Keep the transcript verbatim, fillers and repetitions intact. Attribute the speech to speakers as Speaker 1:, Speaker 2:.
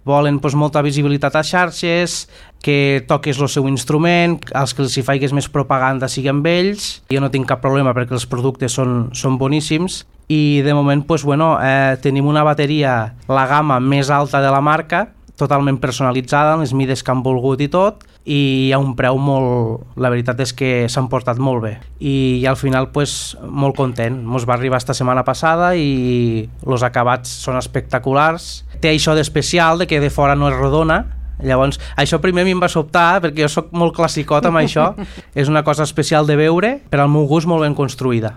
Speaker 1: volen doncs, molta visibilitat a xarxes, que toques el seu instrument, als que els hi faigues més propaganda sigui amb ells. Jo no tinc cap problema perquè els productes són, són boníssims i de moment doncs, bueno, eh, tenim una bateria, la gamma més alta de la marca, totalment personalitzada, amb les mides que han volgut i tot, i a un preu molt... La veritat és que s'han portat molt bé. I, i al final, pues, molt content. Ens va arribar esta setmana passada i els acabats són espectaculars. Té això d'especial, de que de fora no és rodona. Llavors, això primer a mi em va sobtar, perquè jo sóc molt classicot amb això. És una cosa especial de veure, per al meu gust molt ben construïda.